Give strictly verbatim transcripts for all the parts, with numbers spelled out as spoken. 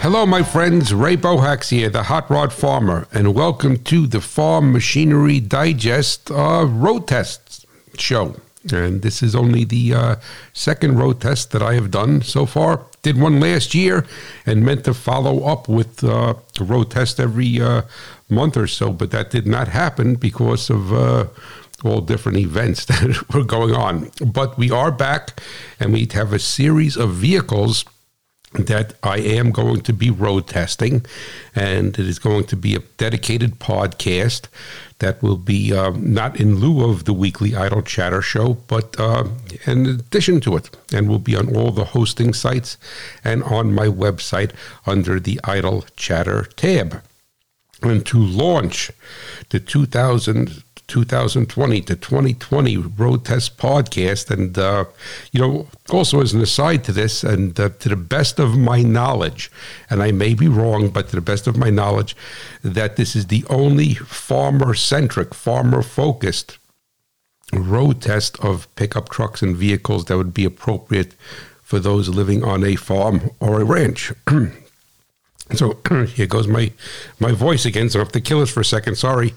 Hello, my friends. Ray Bohax here, the Hot Rod Farmer, and welcome to the Farm Machinery Digest uh, Road Tests show. And this is only the uh, second road test that I have done so far. Did one last year and meant to follow up with uh, a road test every uh, month or so, but that did not happen because of uh, all different events that were going on. But we are back, and we have a series of vehicles that I am going to be road testing, and it is going to be a dedicated podcast that will be uh, not in lieu of the weekly Idle Chatter show, but uh, in addition to it, and will be on all the hosting sites and on my website under the Idle Chatter tab. And to launch the two thousand, twenty to twenty twenty Road Test podcast, and, uh, you know, also as an aside to this, and uh, to the best of my knowledge, and I may be wrong, but to the best of my knowledge, that this is the only farmer-centric, farmer-focused road test of pickup trucks and vehicles that would be appropriate for those living on a farm or a ranch. So here goes my, my voice again, so I have to kill us for a second, sorry.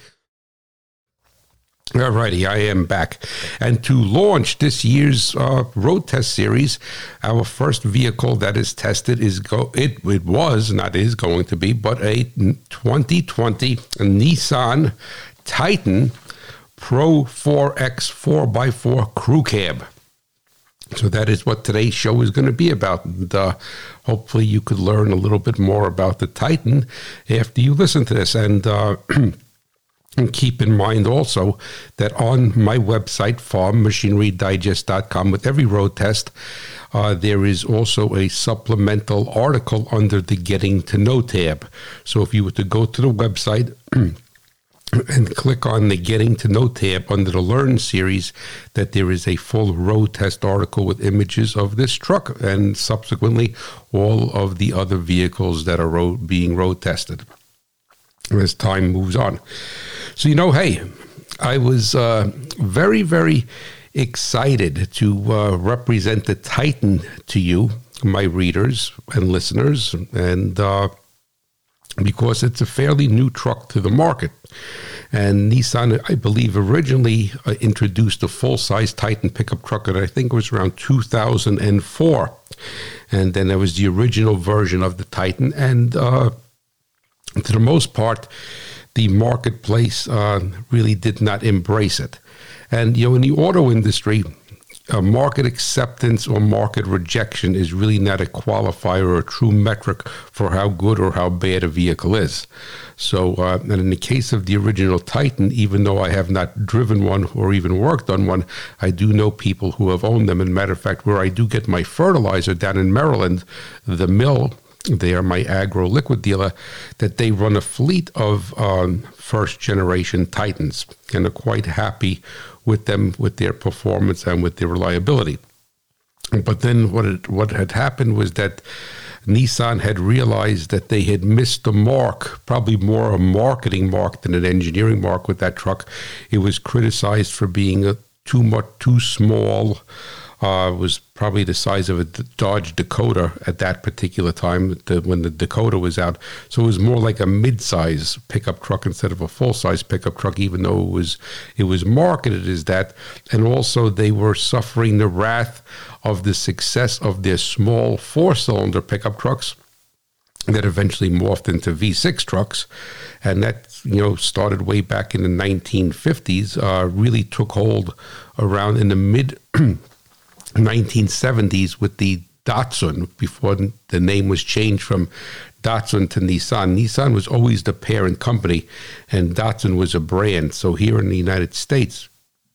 Alrighty, I am back. And to launch this year's uh, road test series, our first vehicle that is tested is, go. it, it was, not is going to be, but a twenty twenty Nissan Titan Pro four X four by four Crew Cab. So that is what today's show is going to be about. And, uh, hopefully you could learn a little bit more about the Titan after you listen to this. And uh, and keep in mind also that on my website, farm machinery digest dot com, with every road test, uh, there is also a supplemental article under the Getting to Know tab. So if you were to go to the website and click on the Getting to Know tab under the Learn series, that there is a full road test article with images of this truck and subsequently all of the other vehicles that are road, being road tested as time moves on. So, you know, hey, I was uh, very, very excited to uh, represent the Titan to you, my readers and listeners, and uh, because it's a fairly new truck to the market. And Nissan, I believe, originally uh, introduced a full-size Titan pickup truck, and I think it was around two thousand four. And then there was the original version of the Titan, and uh, to the most part, the marketplace uh, really did not embrace it. And, you know, in the auto industry, uh, market acceptance or market rejection is really not a qualifier or a true metric for how good or how bad a vehicle is. So, uh, and in the case of the original Titan, even though I have not driven one or even worked on one, I do know people who have owned them. And matter of fact, where I do get my fertilizer down in Maryland, the mill, they are my agro liquid dealer, that they run a fleet of um, first-generation Titans and are quite happy with them, with their performance and with their reliability. But then what it, what had happened was that Nissan had realized that they had missed the mark, probably more a marketing mark than an engineering mark with that truck. It was criticized for being a too much, too small. Uh, was probably the size of a Dodge Dakota at that particular time, the, when the Dakota was out. So it was more like a mid-size pickup truck instead of a full-size pickup truck, even though it was it was marketed as that. And also they were suffering the wrath of the success of their small four-cylinder pickup trucks that eventually morphed into V six trucks. And that, you know, started way back in the nineteen fifties, uh, really took hold around in the mid nineteen seventies with the Datsun, before the name was changed from Datsun to Nissan. Nissan was always the parent company, and Datsun was a brand. So here in the United States,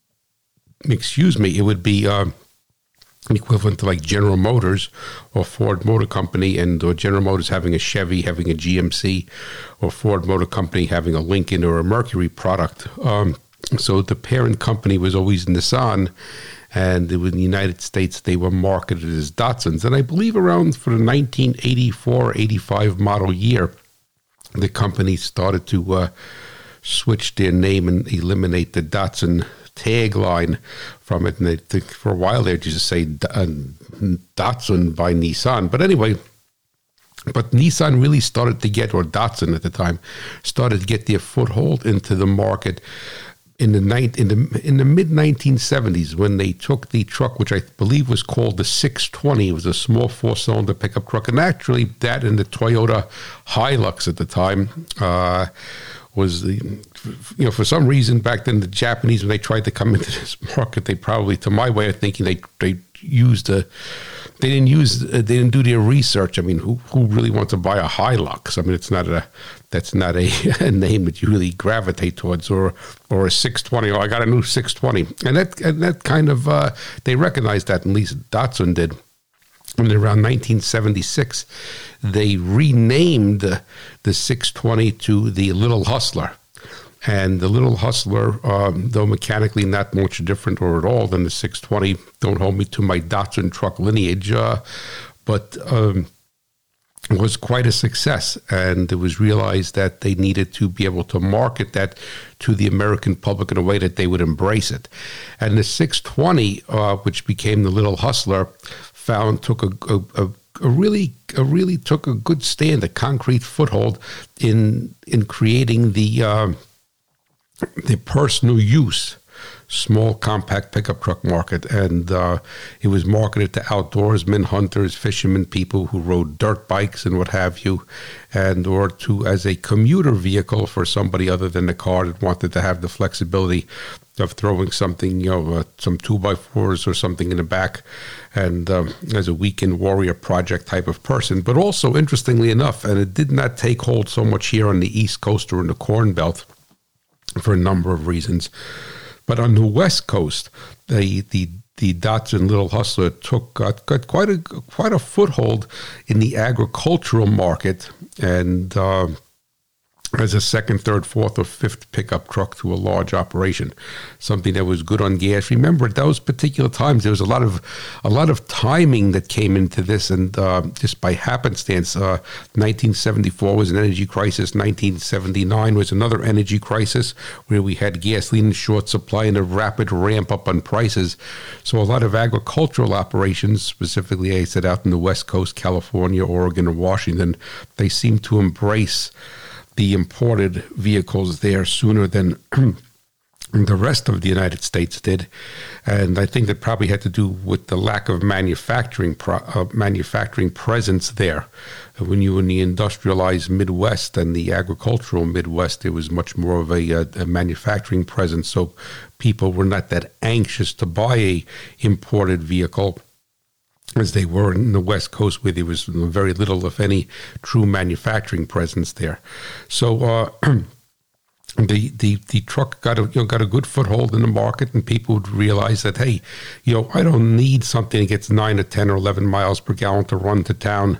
excuse me, it would be uh, equivalent to like General Motors or Ford Motor Company, and or General Motors having a Chevy, having a G M C, or Ford Motor Company having a Lincoln or a Mercury product. Um, so the parent company was always Nissan, and in the United States, they were marketed as Datsuns. And I believe around for the nineteen eighty-four eighty-five model year, the company started to uh, switch their name and eliminate the Datsun tagline from it. And I think for a while there, just say uh, Datsun by Nissan. But anyway, But Nissan really started to get, or Datsun at the time, started to get their foothold into the market in the night in the in the mid nineteen seventies, when they took the truck, which I believe was called the six twenty. It was a small four-cylinder pickup truck, and actually that and the Toyota Hilux at the time uh, was the, you know, for some reason back then the Japanese, when they tried to come into this market, they probably, to my way of thinking, they they used a They didn't use. They didn't do their research. I mean, who who really wants to buy a Hilux? I mean, it's not a. That's not a, a name that you really gravitate towards, or or a six twenty. Oh, I got a new six twenty, and that and that kind of uh, they recognized that. At least Datsun did. And around nineteen seventy-six, they renamed the, the six twenty to the Little Hustler. And the Little Hustler, um, though mechanically not much different or at all than the six twenty, don't hold me to my Datsun truck lineage, uh, but um, was quite a success. And it was realized that they needed to be able to market that to the American public in a way that they would embrace it. And the six twenty, uh, which became the Little Hustler, found took a, a, a A really, a really took a good stand, a concrete foothold in in creating the uh, the personal use small compact pickup truck market, and uh, it was marketed to outdoorsmen, hunters, fishermen, people who rode dirt bikes and what have you, and or to as a commuter vehicle for somebody other than the car that wanted to have the flexibility of throwing something, you know, uh, some two by fours or something in the back, and um, as a weekend warrior project type of person. But also, interestingly enough, and it did not take hold so much here on the East Coast or in the Corn Belt for a number of reasons, but on the West Coast, the the the Datsun Little Hustler took got, got quite a quite a foothold in the agricultural market, and uh, as a second, third, fourth, or fifth pickup truck to a large operation, something that was good on gas. Remember, at those particular times, there was a lot of a lot of timing that came into this, and uh, just by happenstance, uh, nineteen seventy-four was an energy crisis. nineteen seventy-nine was another energy crisis where we had gasoline in short supply and a rapid ramp up on prices. So a lot of agricultural operations, specifically, I said, out in the West Coast, California, Oregon, and Washington, they seemed to embrace the imported vehicles there sooner than the rest of the United States did. And I think that probably had to do with the lack of manufacturing pro, uh, manufacturing presence there. When you were in the industrialized Midwest and the agricultural Midwest, there was much more of a, a, a manufacturing presence. So people were not that anxious to buy a imported vehicle as they were in the West Coast, where there was very little, if any, true manufacturing presence there. So uh, the the the truck got a you know, got a good foothold in the market, and people would realize that, hey, you know, I don't need something that gets nine or ten or eleven miles per gallon to run to town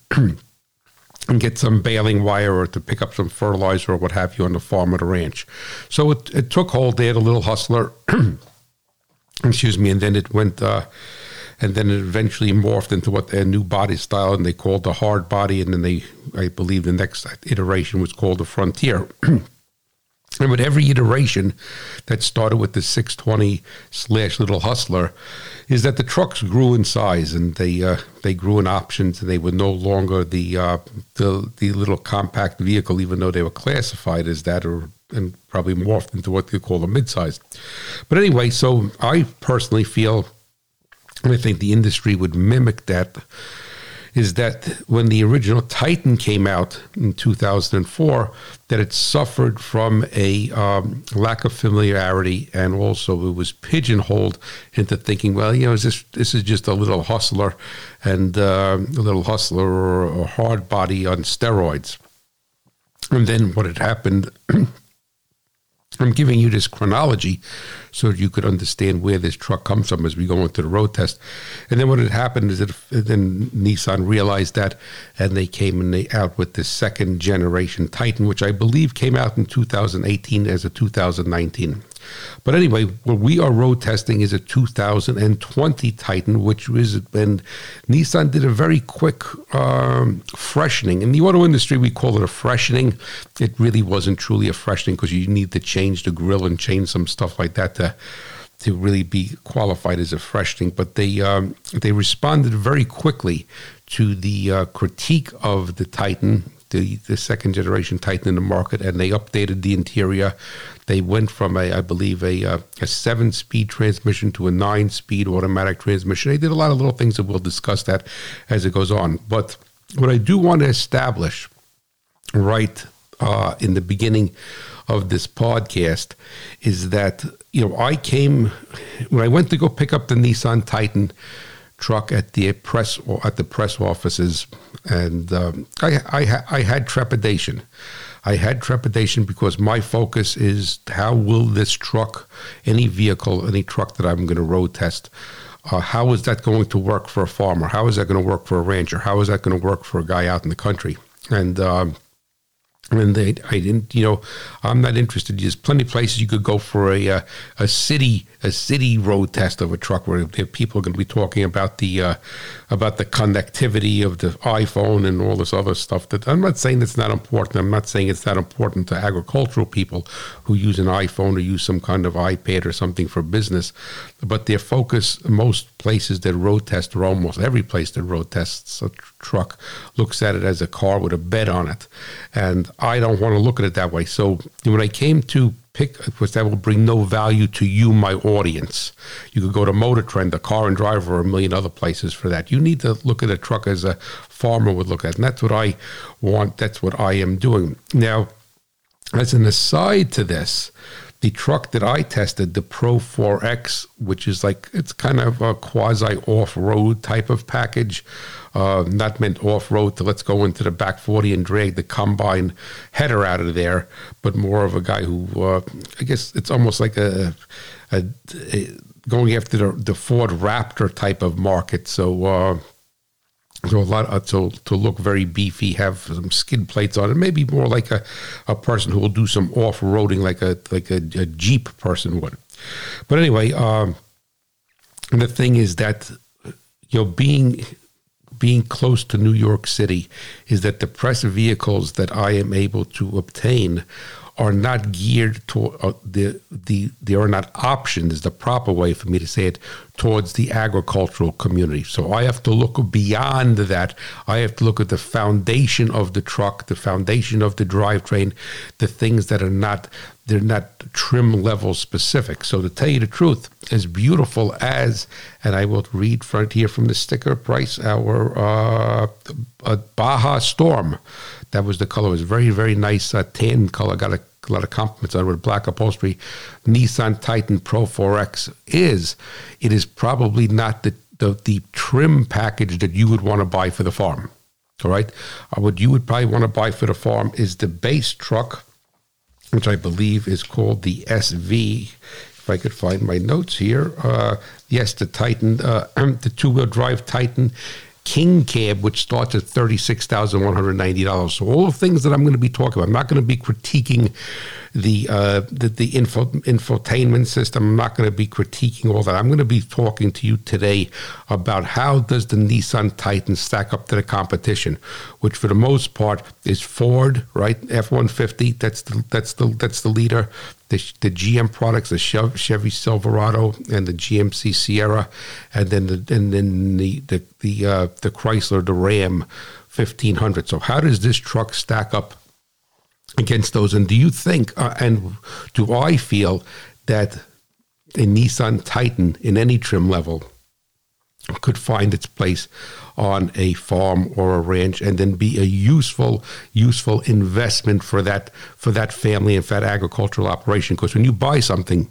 and get some baling wire or to pick up some fertilizer or what have you on the farm or the ranch. So it, it took hold there, the Little Hustler. Excuse me, and then it went. Uh, And then it eventually morphed into what their new body style, and they called the hard body. And then they, I believe, the next iteration was called the Frontier. And with every iteration that started with the six twenty slash Little Hustler, is that the trucks grew in size, and they uh, they grew in options, and they were no longer the uh, the the little compact vehicle, even though they were classified as that, or and probably morphed into what they call a midsize. But anyway, so I personally feel, and I think the industry would mimic that, is that when the original Titan came out in two thousand four, that it suffered from a um, lack of familiarity, and also it was pigeonholed into thinking, well, you know, is this this is just a little hustler, and uh, a little hustler or a hard body on steroids. And then what had happened, I'm giving you this chronology so that you could understand where this truck comes from as we go into the road test. And then what had happened is that then Nissan realized that, and they came and they out with the second generation Titan, which I believe came out in two thousand eighteen as a two thousand nineteen. But anyway, what we are road testing is a two thousand twenty Titan, which was, and Nissan did a very quick um, freshening. In the auto industry, we call it a freshening. It really wasn't truly a freshening, because you need to change the grill and change some stuff like that to to really be qualified as a freshening. But they um, they responded very quickly to the uh, critique of the Titan, the, the second generation Titan in the market, and they updated the interior. They went from a, I believe, a uh, a seven-speed transmission to a nine-speed automatic transmission. They did a lot of little things, and we'll discuss that as it goes on. But what I do want to establish right uh, in the beginning of this podcast is that, you know, I came, when I went to go pick up the Nissan Titan truck at the press at the press offices, and um, I, I I had trepidation. I had trepidation because my focus is how will this truck, any vehicle, any truck that I'm going to road test, uh, how is that going to work for a farmer? How is that going to work for a rancher? How is that going to work for a guy out in the country? And um, And they, I didn't, you know, I'm not interested. There's plenty of places you could go for a a, a city a city road test of a truck where people are going to be talking about the uh, about the connectivity of the iPhone and all this other stuff. That I'm not saying it's not important. I'm not saying it's not important to agricultural people who use an iPhone or use some kind of iPad or something for business. But their focus, most places that road test, or almost every place that road tests a tr- truck, looks at it as a car with a bed on it, and I don't want to look at it that way. So when I came to pick, because that will bring no value to you, my audience. You could go to Motor Trend, a Car and Driver, or a million other places for that. You need to look at a truck as a farmer would look at it, and that's what I want. That's what I am doing. Now, as an aside to this, the truck that I tested, the Pro four X, which is like, it's kind of a quasi off-road type of package, uh, not meant off-road to let's go into the back forty and drag the combine header out of there, but more of a guy who, uh, I guess it's almost like a, a, a going after the, the Ford Raptor type of market. So, uh, So a lot uh, to to look very beefy, have some skid plates on it, maybe more like a, a person who will do some off-roading, like a like a, a Jeep person would. But anyway, um, the thing is that, you know, being being close to New York City is that the press vehicles that I am able to obtain are not geared to uh, the the they are not optioned, is the proper way for me to say it, towards the agricultural community. So I have to look beyond that. I have to look at the foundation of the truck, the foundation of the drivetrain, the things that are not they're not trim level specific. So to tell you the truth, as beautiful as, and I will read front here from the sticker price, our uh, uh, Baja Storm. That was the color. It was very, very nice uh, tan color. Got a, a lot of compliments on it with black upholstery. Nissan Titan Pro four X is. It is probably not the, the, the trim package that you would want to buy for the farm. All right? Uh, what you would probably want to buy for the farm is the base truck, which I believe is called the S V. If I could find my notes here. Uh, yes, the Titan, uh, the two-wheel drive Titan King Cab, which starts at thirty-six thousand one hundred ninety dollars. So all the things that I'm going to be talking about, I'm not going to be critiquing the uh, the, the info, infotainment system. I'm not going to be critiquing all that. I'm going to be talking to you today about how does the Nissan Titan stack up to the competition, which for the most part is Ford, right? F one fifty, that's the that's the that's the leader. The, the G M products, the Chevy Silverado and the G M C Sierra, and then the and then the the the, uh, the Chrysler, the Ram fifteen hundred. So how does this truck stack up against those? And do you think, uh, and do I feel that a Nissan Titan in any trim level could find its place on a farm or a ranch and then be a useful, useful investment for that for that family and for that agricultural operation? Because when you buy something,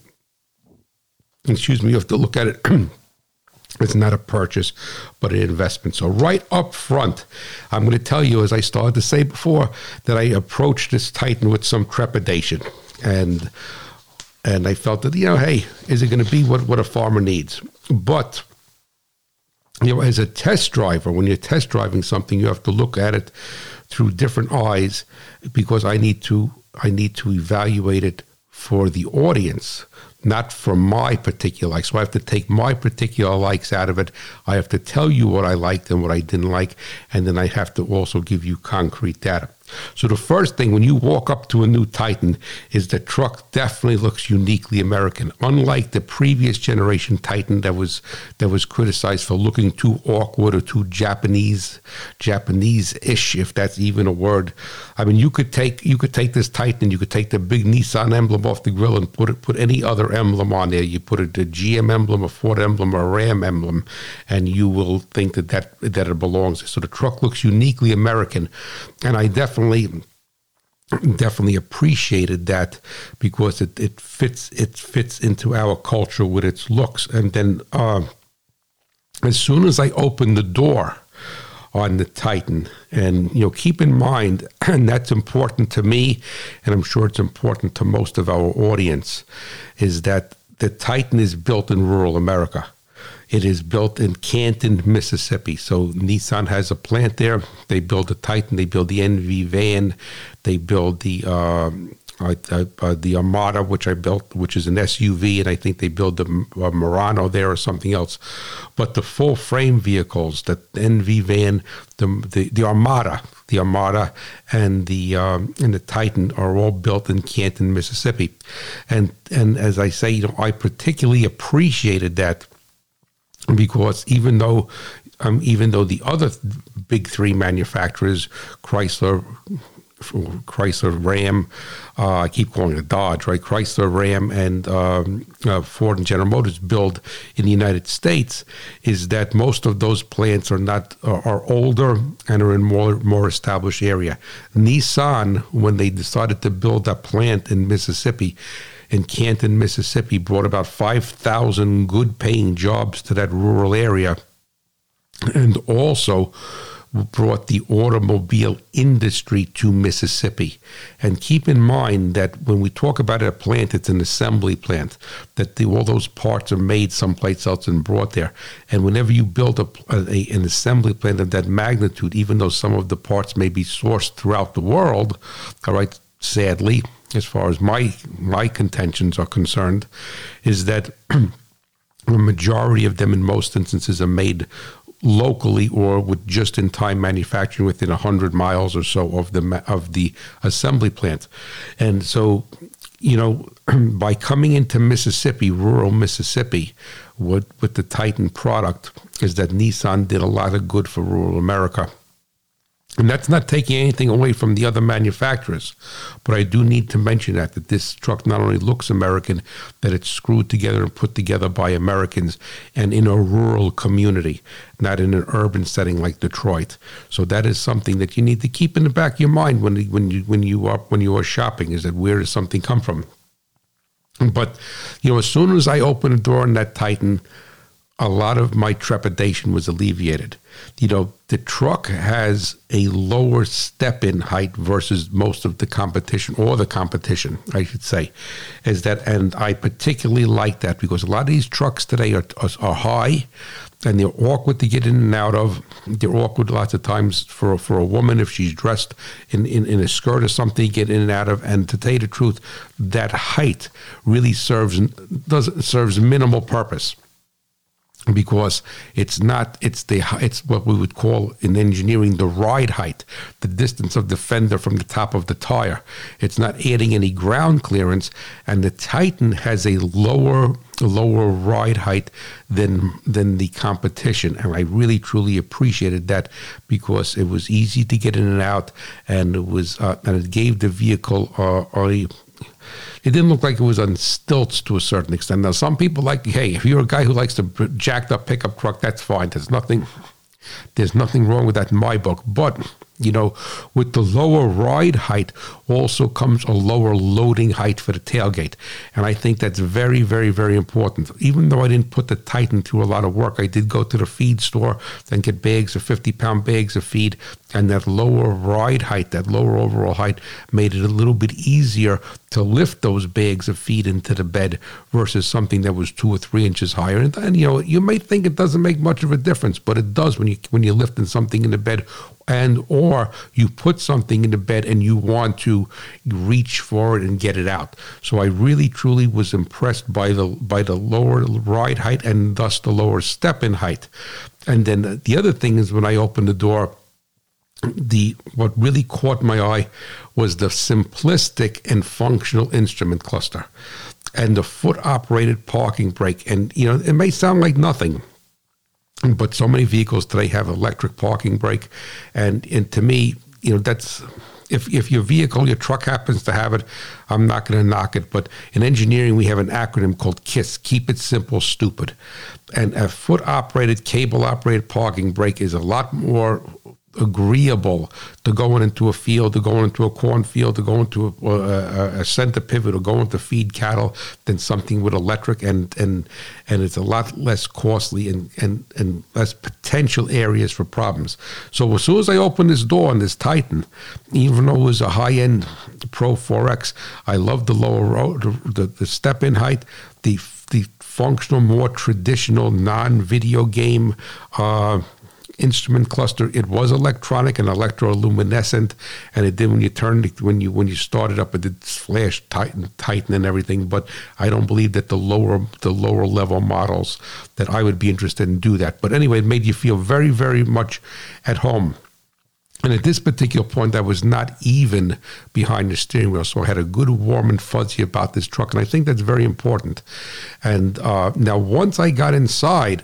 excuse me, you have to look at it. It's not a purchase, but an investment. So right up front, I'm going to tell you, as I started to say before, that I approached this Titan with some trepidation. And and I felt that, you know, hey, is it going to be what, what a farmer needs? But, you know, as a test driver, when you're test driving something, you have to look at it through different eyes, because I need to I need to evaluate it for the audience, not for my particular likes. So I have to take my particular likes out of it. I have to tell you what I liked and what I didn't like, and then I have to also give you concrete data. So the first thing when you walk up to a new Titan is the truck definitely looks uniquely American. Unlike the previous generation Titan that was that was criticized for looking too awkward or too Japanese, Japanese-ish, if that's even a word. I mean, you could take you could take this Titan, you could take the big Nissan emblem off the grill and put it, put any other emblem on there. You put a, a G M emblem, a Ford emblem, a Ram emblem, and you will think that that that it belongs. So the truck looks uniquely American, and I definitely. Definitely appreciated that because it, it fits it fits into our culture with its looks. And then uh, as soon as I opened the door on the Titan, and you know, keep in mind, and that's important to me, and I'm sure it's important to most of our audience, is that the Titan is built in rural America. It is built in Canton, Mississippi. So Nissan has a plant there. They build the Titan. They build the N V van. They build the uh, uh, uh, the Armada, which I built, which is an S U V, and I think they build the uh, Murano there or something else. But the full frame vehicles, the N V van, the the, the Armada, the Armada, and the um, and the Titan are all built in Canton, Mississippi. And and as I say, you know, I particularly appreciated that. Because even though, um, even though the other big three manufacturers, Chrysler, Chrysler, Ram, uh, I keep calling it Dodge, right? Chrysler, Ram, and um, uh, Ford and General Motors build in the United States, is that most of those plants are not are, are older and are in more more established area. Nissan, when they decided to build that plant in Mississippi, in Canton, Mississippi, brought about five thousand good-paying jobs to that rural area, and also brought the automobile industry to Mississippi. And keep in mind that when we talk about a plant, it's an assembly plant, that the, all those parts are made someplace else and brought there. And whenever you build a, a, an assembly plant of that magnitude, even though some of the parts may be sourced throughout the world, all right, sadly, as far as my my contentions are concerned, is that the majority of them in most instances are made locally or with just-in-time manufacturing within one hundred miles or so of the of the assembly plant. And so, you know, by coming into Mississippi, rural Mississippi, with, with the Titan product, is that Nissan did a lot of good for rural America. And that's not taking anything away from the other manufacturers. But I do need to mention that, that this truck not only looks American, that it's screwed together and put together by Americans and in a rural community, not in an urban setting like Detroit. So that is something that you need to keep in the back of your mind when, when, you, when, you, are, when you are shopping, is that where does something come from? But, you know, as soon as I opened the door on that Titan, a lot of my trepidation was alleviated. You know, the truck has a lower step-in height versus most of the competition, or the competition, I should say, is that, and I particularly like that because a lot of these trucks today are, are, are high, and they're awkward to get in and out of. They're awkward lots of times for, for a woman if she's dressed in, in, in a skirt or something, get in and out of. And to tell you the truth, that height really serves does serves minimal purpose. Because it's not, it's the, it's what we would call in engineering the ride height, the distance of the fender from the top of the tire. It's not adding any ground clearance, and the Titan has a lower, lower ride height than than the competition, and I really truly appreciated that because it was easy to get in and out, and it was, uh, and it gave the vehicle uh, a. It didn't look like it was on stilts to a certain extent. Now, some people like, hey, if you're a guy who likes to jacked up pickup truck, that's fine. There's nothing, there's nothing wrong with that in my book. But, you know, with the lower ride height also comes a lower loading height for the tailgate. And I think that's very, very, very important. Even though I didn't put the Titan through a lot of work, I did go to the feed store and get bags of fifty-pound bags of feed. And that lower ride height, that lower overall height, made it a little bit easier to lift those bags of feed into the bed versus something that was two or three inches higher. And, and you know, you may think it doesn't make much of a difference, but it does when you when you're lifting something in the bed, and or you put something in the bed and you want to reach for it and get it out. So I really truly was impressed by the by the lower ride height and thus the lower step-in height. And then the other thing is when I opened the door, the what really caught my eye was the simplistic and functional instrument cluster and the foot-operated parking brake. And, you know, it may sound like nothing, but so many vehicles today have electric parking brake. And, and to me, you know, that's... If if your vehicle, your truck happens to have it, I'm not going to knock it. But in engineering, we have an acronym called KISS, Keep It Simple, Stupid. And a foot-operated, cable-operated parking brake is a lot more agreeable to going into a field, to going into a cornfield, to go into a, a, a center pivot, or going to feed cattle than something with electric, and and and it's a lot less costly and and and less potential areas for problems. So as soon as I opened this door on this Titan, even though it was a high-end Pro four X, I loved the lower road, the, the step-in height, the the functional, more traditional, non-video game uh instrument cluster. It was electronic and electroluminescent, and it did when you turned it, when you when you started up, it did flash, tighten, tighten, and everything. But I don't believe that the lower the lower level models that I would be interested in do that. But anyway, it made you feel very, very much at home. And at this particular point, I was not even behind the steering wheel, so I had a good warm and fuzzy about this truck, and I think that's very important. And uh, now, once I got inside,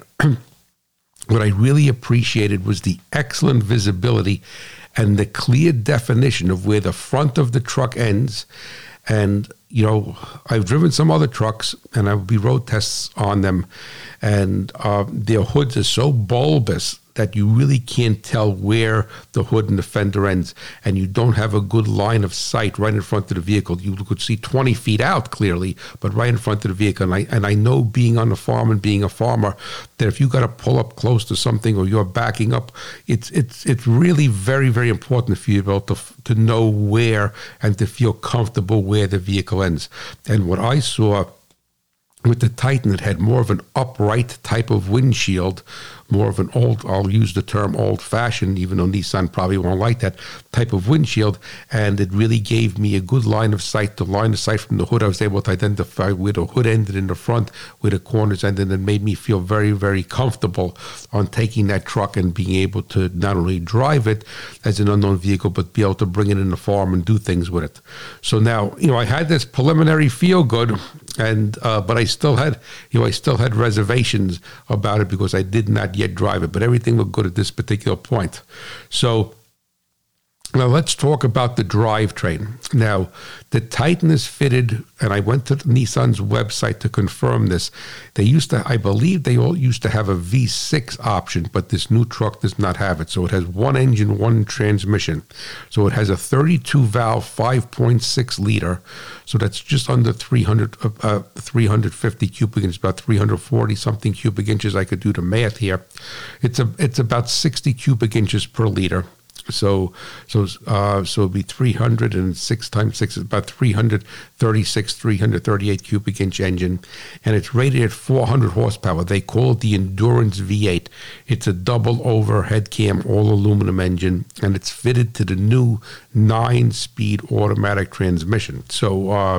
what I really appreciated was the excellent visibility and the clear definition of where the front of the truck ends. And, you know, I've driven some other trucks, and I would be road tests on them, and uh, their hoods are so bulbous that you really can't tell where the hood and the fender ends, and you don't have a good line of sight right in front of the vehicle. You could see twenty feet out clearly, but right in front of the vehicle. And I, and I know, being on the farm and being a farmer, that if you got to pull up close to something or you're backing up, it's it's it's really very, very important for you to be able to, to know where and to feel comfortable where the vehicle ends. And what I saw with the Titan, it had more of an upright type of windshield, more of an old, I'll use the term old-fashioned, even though Nissan probably won't like that, type of windshield, and it really gave me a good line of sight. The line of sight from the hood, I was able to identify where the hood ended in the front, where the corners ended, and it made me feel very, very comfortable on taking that truck and being able to not only drive it as an unknown vehicle, but be able to bring it in the farm and do things with it. So now, you know, I had this preliminary feel good, and uh, but I still had, you know, I still had reservations about it because I did not yet drive it, but everything looked good at this particular point. So now let's talk about the drivetrain. Now, the Titan is fitted, and I went to Nissan's website to confirm this. They used to, I believe they all used to have a V six option, but this new truck does not have it. So it has one engine, one transmission. So it has a thirty-two valve, five point six liter. So that's just under three hundred, uh, three hundred fifty cubic inches, about three hundred forty something cubic inches. I could do the math here. It's a, it's about sixty cubic inches per liter. So, so, uh, so it'd be three hundred six times six is about three hundred thirty-six, three hundred thirty-eight cubic inch engine, and it's rated at four hundred horsepower. They call it the Endurance V eight. It's a double overhead cam, all aluminum engine, and it's fitted to the new nine-speed automatic transmission. So, uh,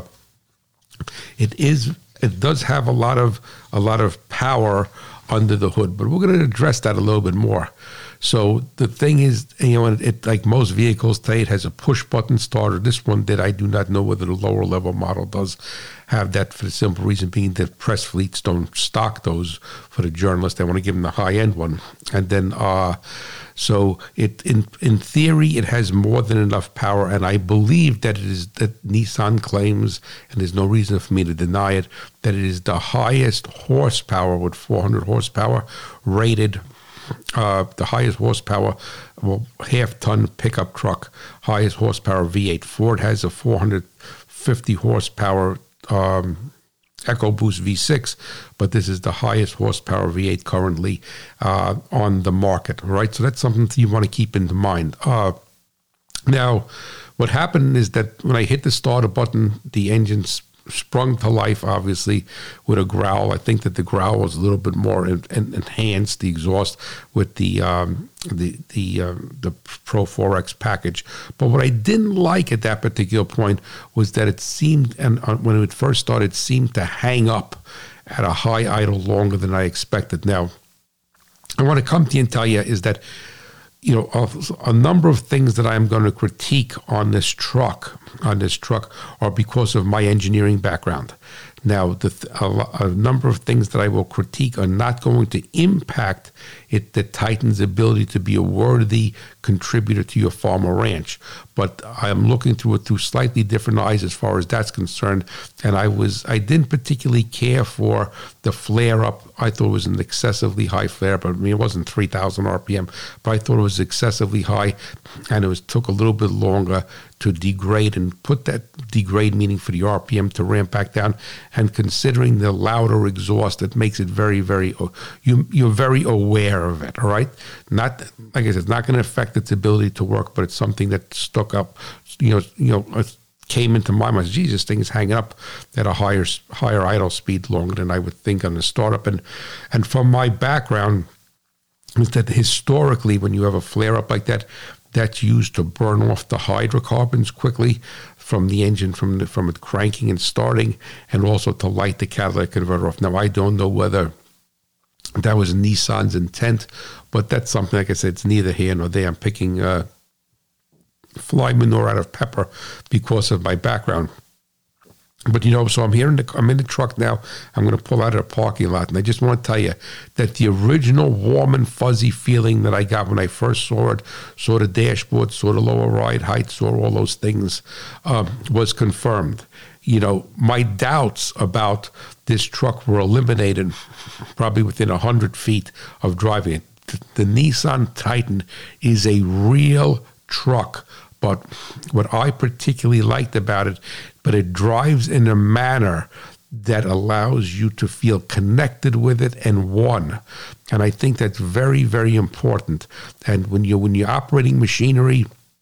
it is, it does have a lot of a lot of power under the hood, but we're going to address that a little bit more. So the thing is, you know, it, like most vehicles today, it has a push-button starter. This one did. I do not know whether the lower-level model does have that, for the simple reason being that press fleets don't stock those for the journalists. They want to give them the high-end one. And then, uh, so it in in theory, it has more than enough power, and I believe that it is, that Nissan claims, and there's no reason for me to deny it, that it is the highest horsepower with four hundred horsepower rated. Uh, the highest horsepower, well, half-ton pickup truck, highest horsepower V eight. Ford has a four hundred fifty horsepower um, EcoBoost V six, but this is the highest horsepower V eight currently uh, on the market, right? So that's something that you want to keep in mind. Uh, now, what happened is that when I hit the starter button, the engine's sprung to life, obviously, with a growl. I think that the growl was a little bit more en- en- enhanced, the exhaust, with the um, the the uh, the Pro four X package. But what I didn't like at that particular point was that it seemed, and uh, when it first started, it seemed to hang up at a high idle longer than I expected. Now, I want to come to you and tell you is that you know, a, a number of things that I'm going to critique on this truck, on this truck, are because of my engineering background. Now, the, a, a number of things that I will critique are not going to impact it, the Titan's ability to be a worthy contributor to your farm or ranch. But I'm looking through it through slightly different eyes as far as that's concerned. And I was, I didn't particularly care for the flare up. I thought it was an excessively high flare, but I mean, it wasn't three thousand R P M, but I thought it was excessively high, and it was took a little bit longer to degrade and put that degrade meaning for the R P M to ramp back down. And considering the louder exhaust, it makes it very, very, you, you're very aware of it, all right? Not, like I said, it's not going to affect its ability to work, but it's something that stuck up, you know, you know, came into my mind. Jesus, this thing is hanging up at a higher, higher idle speed longer than I would think on the startup. And, and from my background, is that historically, when you have a flare up like that, that's used to burn off the hydrocarbons quickly from the engine, from the, from it cranking and starting, and also to light the catalytic converter off. Now, I don't know whether that was Nissan's intent, but that's something, like I said, it's neither here nor there. I'm picking uh, fly manure out of pepper because of my background. But, you know, so I'm here in the, I'm in the truck now. I'm going to pull out of the parking lot. And I just want to tell you that the original warm and fuzzy feeling that I got when I first saw it, saw the dashboard, saw the lower ride height, saw all those things, um, was confirmed. You know, my doubts about this truck were eliminated probably within one hundred feet of driving it. The, the Nissan Titan is a real truck. But what I particularly liked about it, but it drives in a manner that allows you to feel connected with it and one. And I think that's very, very important. And when you when you're operating machinery,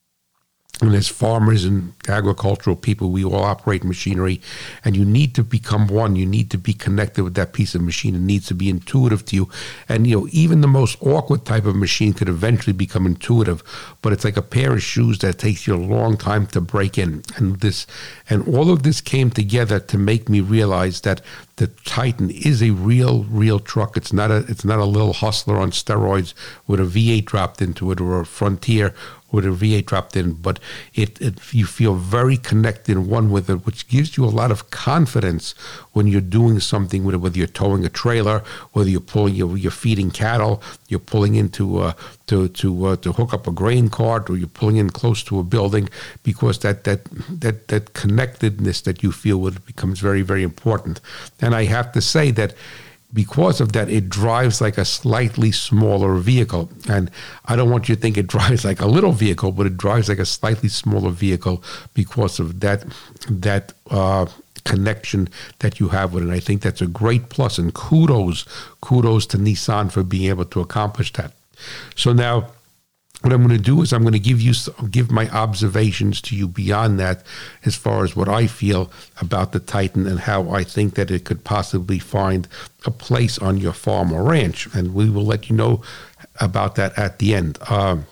and as farmers and agricultural people, we all operate machinery, and you need to become one. You need to be connected with that piece of machine. It needs to be intuitive to you. And, you know, even the most awkward type of machine could eventually become intuitive, but it's like a pair of shoes that takes you a long time to break in. And this, and all of this came together to make me realize that the Titan is a real, real truck. It's not a, it's not a little hustler on steroids with a V eight dropped into it, or a Frontier with a V eight dropped in, but it, it you feel very connected and one with it, which gives you a lot of confidence when you're doing something with it, whether you're towing a trailer, whether you're pulling, you're, you're feeding cattle, you're pulling into uh, to to uh, to hook up a grain cart, or you're pulling in close to a building, because that that that that connectedness that you feel with it becomes very, very important. And I have to say that because of that, it drives like a slightly smaller vehicle. And I don't want you to think it drives like a little vehicle, but it drives like a slightly smaller vehicle because of that that uh, connection that you have with it. And I think that's a great plus. And kudos, kudos to Nissan for being able to accomplish that. So now, what I'm going to do is I'm going to give you give my observations to you beyond that, as far as what I feel about the Titan and how I think that it could possibly find a place on your farm or ranch. And we will let you know about that at the end. Um,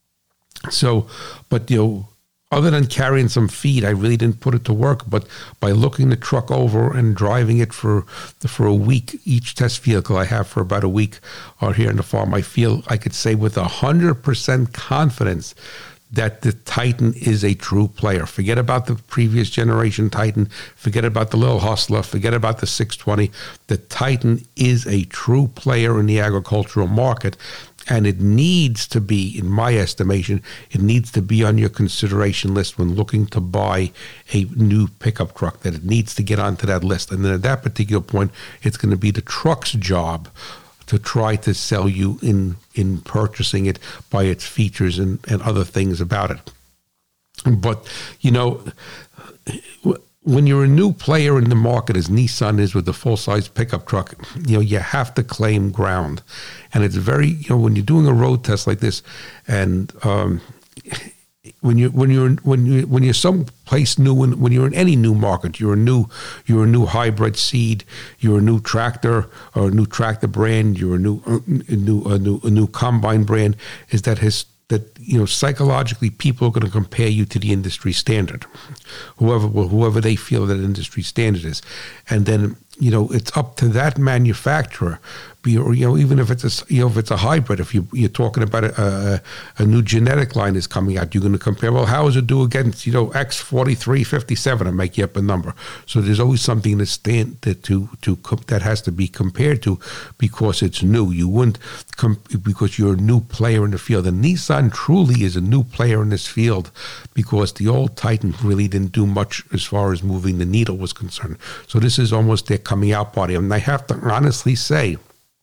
so, but, you know, other than carrying some feed, I really didn't put it to work. But by looking the truck over and driving it for for a week, each test vehicle I have for about a week out here on the farm, I feel I could say with one hundred percent confidence that the Titan is a true player. Forget about the previous generation Titan. Forget about the little hustler. Forget about the six twenty. The Titan is a true player in the agricultural market. And it needs to be, in my estimation, it needs to be on your consideration list when looking to buy a new pickup truck, that it needs to get onto that list. And then at that particular point, it's going to be the truck's job to try to sell you in, in purchasing it by its features and, and other things about it. But, you know, when you're a new player in the market, as Nissan is with the full-size pickup truck, you know, you have to claim ground. And it's very, you know, when you're doing a road test like this, and um, when you when you're when you when you're someplace new, when, when you're in any new market, you're a new you're a new hybrid seed, you're a new tractor or a new tractor brand, you're a new a new a new a new combine brand, is that his that, you know, psychologically people are going to compare you to the industry standard, whoever whoever they feel that industry standard is. And then you know, it's up to that manufacturer. Be, or, you know, even if it's a, you know, if it's a hybrid, if you, you're talking about a, a, a new genetic line is coming out, you're going to compare, well, how does it do against, you know, X forty-three fifty-seven, and make you up a number. So there's always something to stand that to, to, that has to be compared to, because it's new. You wouldn't, comp, because you're a new player in the field. And Nissan truly is a new player in this field, because the old Titan really didn't do much as far as moving the needle was concerned. So this is almost their coming out party. And I have to honestly say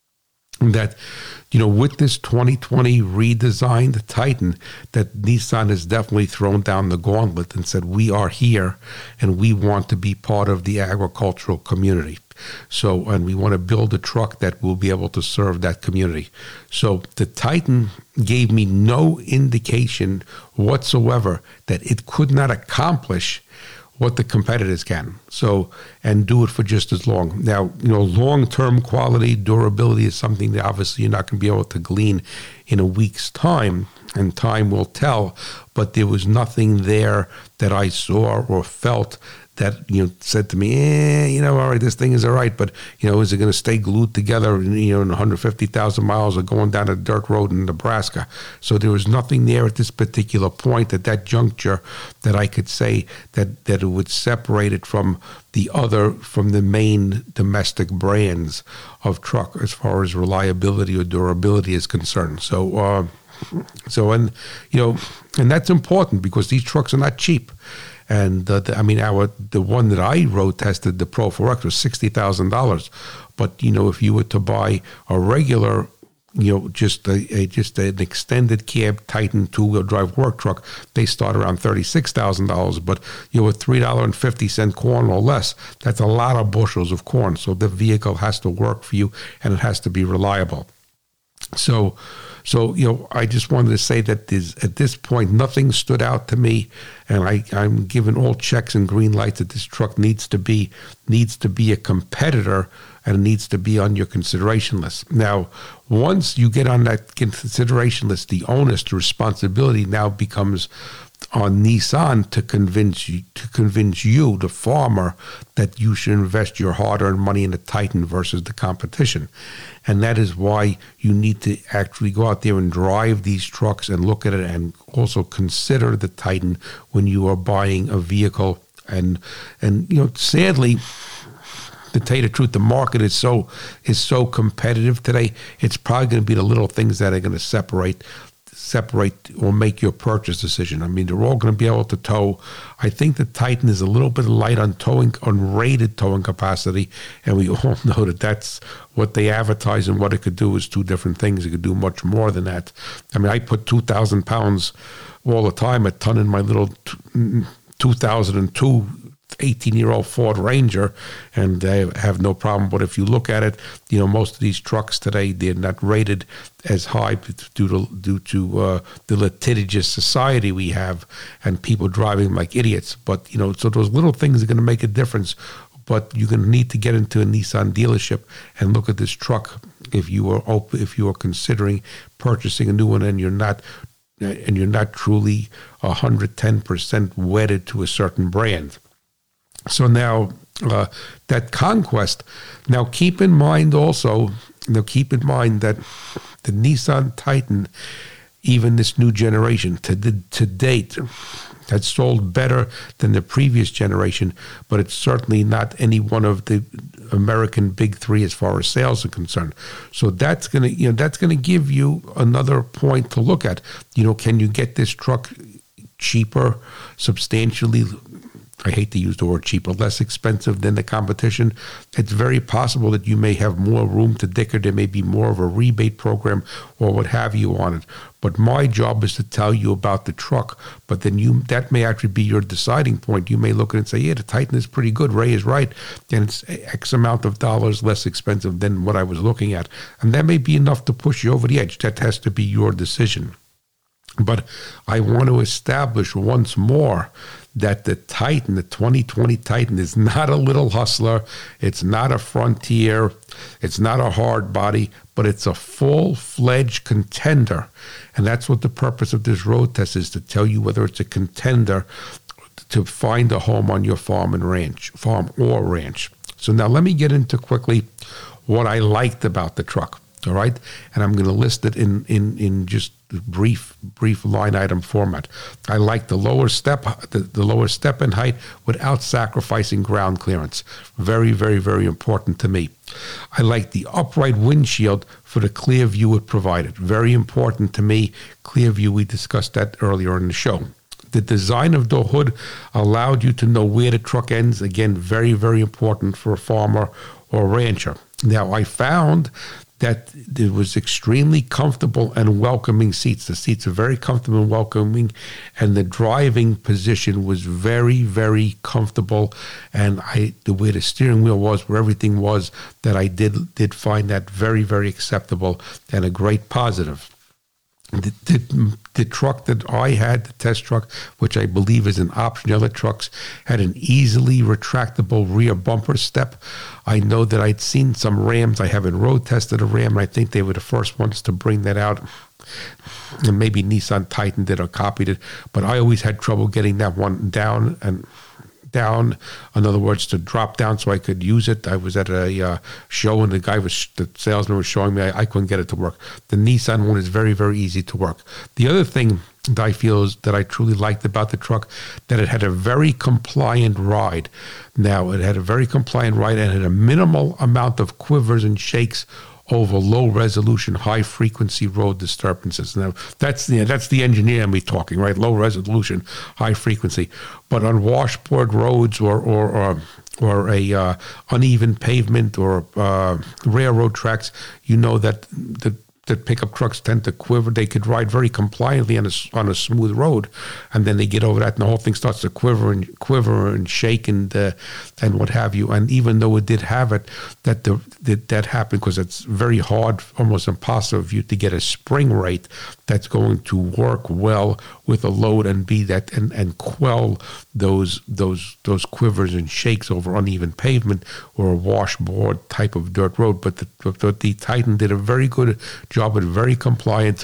that, you know, with this twenty twenty redesigned Titan, that Nissan has definitely thrown down the gauntlet and said, we are here and we want to be part of the agricultural community. So, and we want to build a truck that will be able to serve that community. So the Titan gave me no indication whatsoever that it could not accomplish what the competitors can. So, and do it for just as long. Now, you know, long-term quality, durability is something that obviously you're not going to be able to glean in a week's time, and time will tell. But there was nothing there that I saw or felt that, you know, said to me, eh, you know, all right, this thing is all right, but, you know, is it going to stay glued together, you know, in one hundred fifty thousand miles or going down a dirt road in Nebraska? So there was nothing there at this particular point, at that juncture, that I could say that, that it would separate it from the other, from the main domestic brands of truck as far as reliability or durability is concerned. So, uh, so, and, you know, and that's important, because these trucks are not cheap. And uh, the, I mean, our the one that I road tested, the Pro four X, was sixty thousand dollars. But you know, if you were to buy a regular, you know, just a, a just an extended cab Titan two wheel drive work truck, they start around thirty six thousand dollars. But you know, with three dollar and fifty cent corn or less, that's a lot of bushels of corn. So the vehicle has to work for you, and it has to be reliable. So. So, you know, I just wanted to say that at this point, nothing stood out to me, and I, I'm given all checks and green lights that this truck needs to be needs to be a competitor, and needs to be on your consideration list. Now, once you get on that consideration list, the onus, the responsibility now becomes on Nissan to convince you, to convince you, the farmer, that you should invest your hard-earned money in the Titan versus the competition. And that is why you need to actually go out there and drive these trucks and look at it, and also consider the Titan when you are buying a vehicle. And, and you know, sadly, to tell you the truth, the market is so is so competitive today. It's probably going to be the little things that are going to separate separate or make your purchase decision. I mean, they're all going to be able to tow. I think the Titan is a little bit light on towing, on rated towing capacity, and we all know that that's what they advertise, and what it could do is two different things. It could do much more than that. I mean, I put two thousand pounds all the time, a ton, in my little two thousand two eighteen-year-old Ford Ranger, and I have no problem. But if you look at it, you know, most of these trucks today, they're not rated as high due to due to uh, the litigious society we have, and people driving like idiots. But, you know, so those little things are going to make a difference. But you're going to need to get into a Nissan dealership and look at this truck if you are open, if you are considering purchasing a new one, and you're not and you're not truly one hundred ten percent wedded to a certain brand. So now uh, that Conquest, now keep in mind also, now keep in mind that the Nissan Titan, even this new generation, to, to date, has sold better than the previous generation, but it's certainly not any one of the American big three as far as sales are concerned. So that's going to, you know, that's going to give you another point to look at. You know, can you get this truck cheaper, substantially, I hate to use the word cheaper, less expensive than the competition? It's very possible that you may have more room to dicker. There may be more of a rebate program or what have you on it. But my job is to tell you about the truck. But then you that may actually be your deciding point. You may look at it and say, yeah, the Titan is pretty good. Ray is right. And it's X amount of dollars less expensive than what I was looking at. And that may be enough to push you over the edge. That has to be your decision. But I want to establish once more that the Titan, the twenty twenty Titan, is not a little hustler. It's not a Frontier. It's not a hard body, but it's a full-fledged contender. And that's what the purpose of this road test is, to tell you whether it's a contender to find a home on your farm and ranch, farm or ranch. So now let me get into quickly what I liked about the truck. All right, and I'm going to list it in in in just brief brief line item format. I like the lower step the, the lower step in height without sacrificing ground clearance. Very very very important to me. I like the upright windshield for the clear view it provided. Very important to me. Clear view, we discussed that earlier in the show. The design of the hood allowed you to know where the truck ends. Again, very very important for a farmer or rancher. Now I found that it was extremely comfortable and welcoming seats. The seats are very comfortable and welcoming, and the driving position was very, very comfortable. And I, the way the steering wheel was, where everything was, that I did did find that very, very acceptable and a great positive. The, the, the truck that I had, the test truck, which I believe is an option, the other trucks, had an easily retractable rear bumper step. I know that I'd seen some Rams. I haven't road tested a Ram, and I think they were the first ones to bring that out. And maybe Nissan Titan did or copied it, but I always had trouble getting that one down and down, in other words, to drop down so I could use it. I was at a uh, show and the guy was, the salesman was showing me, I, I couldn't get it to work. The Nissan one is very, very easy to work. The other thing that I feel is that I truly liked about the truck, that it had a very compliant ride. Now, it had a very compliant ride and had a minimal amount of quivers and shakes over low-resolution, high-frequency road disturbances. Now, that's the that's the engineer and me talking, right? Low-resolution, high-frequency. But on washboard roads or or or, or a uh, uneven pavement or uh, railroad tracks, you know that the that pickup trucks tend to quiver. They could ride very compliantly on a, on a smooth road, and then they get over that, and the whole thing starts to quiver and quiver and shake and uh, and what have you. And even though it did have it, that the that, that happened because it's very hard, almost impossible for you to get a spring rate that's going to work well with a load and be that and, and quell those those those quivers and shakes over uneven pavement or a washboard type of dirt road. But the, but the Titan did a very good job and very compliant.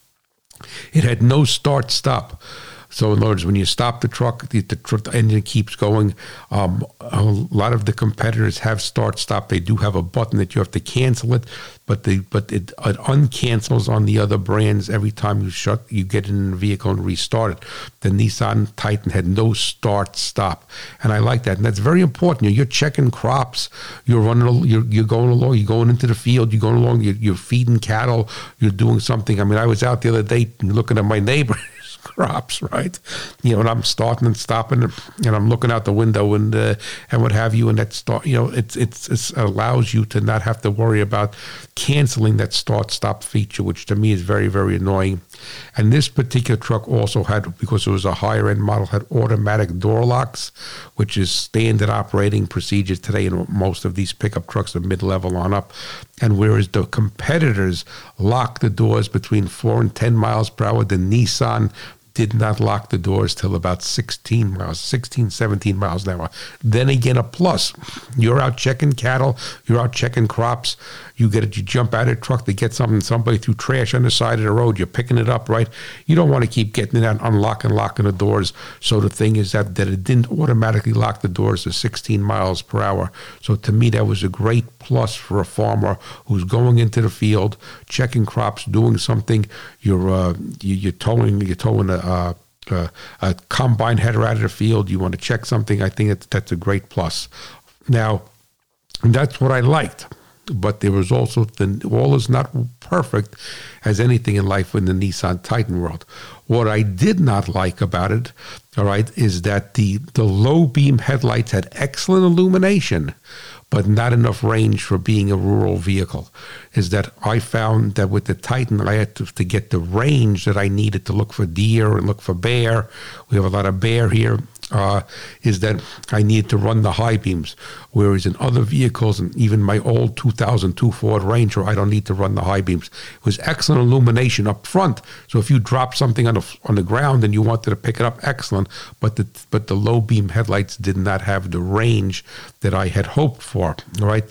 It had no start stop. So in other words, when you stop the truck, the, the, the engine keeps going. Um, a lot of the competitors have start stop. They do have a button that you have to cancel it, but the but it, it uncancels on the other brands every time you shut you get in the vehicle and restart it. The Nissan Titan had no start stop, and I like that. And that's very important. You're, you're checking crops. You're running. You're you're going along. You're going into the field. You're going along. You're, you're feeding cattle. You're doing something. I mean, I was out the other day looking at my neighbor. Crops, right? You know, and I'm starting and stopping, and I'm looking out the window and uh, and what have you, and that start, you know, it's it's it allows you to not have to worry about canceling that start stop feature, which to me is very very annoying. And this particular truck also had, because it was a higher end model, had automatic door locks, which is standard operating procedure today in most of these pickup trucks, the mid level on up. And whereas the competitors lock the doors between four and ten miles per hour, the Nissan did not lock the doors till about sixteen miles, sixteen, seventeen miles an hour. Then again, a plus. You're out checking cattle, you're out checking crops, you get it, you jump out of the truck to get something, somebody threw trash on the side of the road, you're picking it up, right? You don't want to keep getting it out, unlocking, locking the doors. So the thing is that, that it didn't automatically lock the doors to sixteen miles per hour. So to me, that was a great plus for a farmer who's going into the field, checking crops, doing something. You're uh, you, you're towing you're towing a, a, a, a combine header out of the field. You want to check something. I think that that's a great plus. Now, that's what I liked. But there was also, the, all is not perfect as anything in life in the Nissan Titan world. What I did not like about it, all right, is that the, the low beam headlights had excellent illumination, but not enough range for being a rural vehicle. Is that I found that with the Titan, I had to, to get the range that I needed to look for deer and look for bear. We have a lot of bear here. Uh, is that I needed to run the high beams, whereas in other vehicles, and even my old two thousand two Ford Ranger, I don't need to run the high beams. It was excellent illumination up front, so if you drop something on the on the ground and you wanted to pick it up, excellent, but the but the low beam headlights did not have the range that I had hoped for, all right?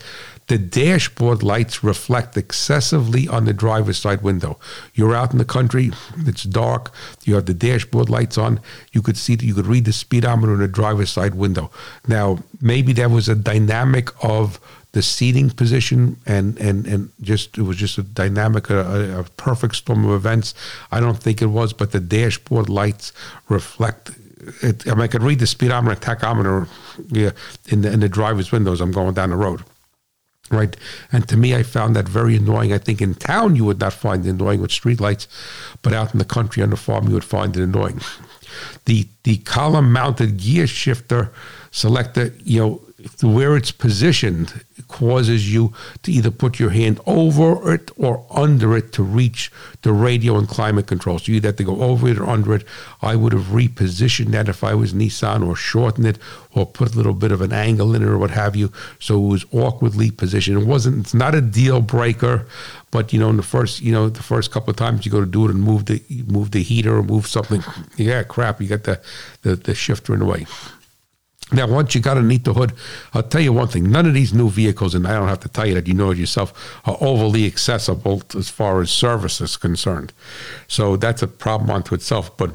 The dashboard lights reflect excessively on the driver's side window. You're out in the country, it's dark, you have the dashboard lights on, you could see, you could read the speedometer in the driver's side window. Now, maybe there was a dynamic of the seating position and, and, and just, it was just a dynamic, a, a perfect storm of events. I don't think it was, but the dashboard lights reflect it. I mean, I could read the speedometer and tachometer yeah, in the, in the driver's windows. I'm going down the road. Right. And to me, I found that very annoying. I think in town, you would not find it annoying with street lights, but out in the country on the farm, you would find it annoying. The, the column mounted gear shifter selector, you know, where it's positioned causes you to either put your hand over it or under it to reach the radio and climate control. So you'd have to go over it or under it. I would have repositioned that if I was Nissan, or shortened it, or put a little bit of an angle in it or what have you. So it was awkwardly positioned. It wasn't, it's not a deal breaker, but you know, in the first, you know, the first couple of times you go to do it and move the, move the heater or move something, yeah, crap, you got the, the, the shifter in the way. Now, once you got underneath the hood, I'll tell you one thing. None of these new vehicles, and I don't have to tell you that, you know it yourself, are overly accessible as far as service is concerned. So that's a problem unto itself. But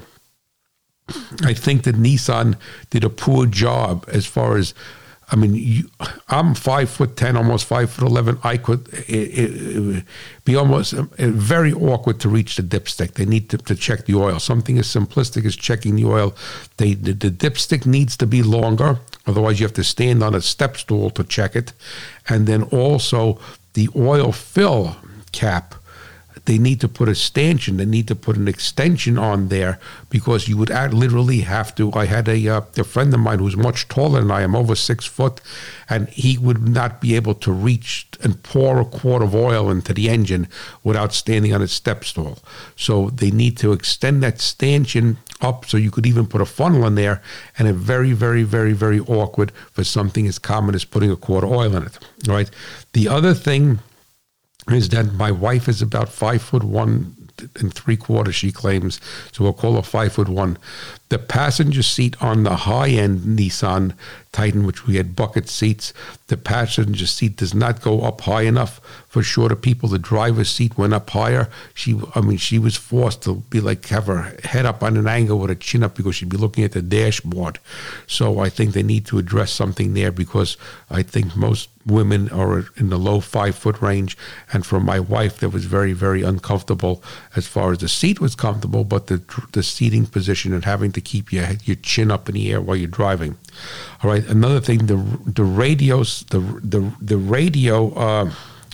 I think that Nissan did a poor job as far as, I mean, you, I'm five foot ten, almost five foot eleven. I could it, it, it be almost uh, very awkward to reach the dipstick. They need to, to check the oil. Something as simplistic as checking the oil. They the, the dipstick needs to be longer. Otherwise, you have to stand on a step stool to check it. And then also the oil fill cap. They need to put a stanchion. They need to put an extension on there, because you would add, literally have to. I had a, uh, a friend of mine who's much taller than I am, over six foot, and he would not be able to reach and pour a quart of oil into the engine without standing on a step stool. So they need to extend that stanchion up so you could even put a funnel in there, and it's very, very, very, very awkward for something as common as putting a quart of oil in it. All right. The other thing is that my wife is about five foot one and three quarters, she claims, so we'll call her five foot one. The passenger seat on the high-end Nissan Titan, which we had bucket seats, the passenger seat does not go up high enough for shorter people. The driver's seat went up higher. She, I mean, she was forced to be like, have her head up on an angle with her chin up, because she'd be looking at the dashboard. So I think they need to address something there, because I think most women are in the low five-foot range. And for my wife, that was very, very uncomfortable as far as the seat was comfortable, but the the seating position and having to keep your your chin up in the air while you're driving. All right. Another thing, the the radios, the the the radio uh,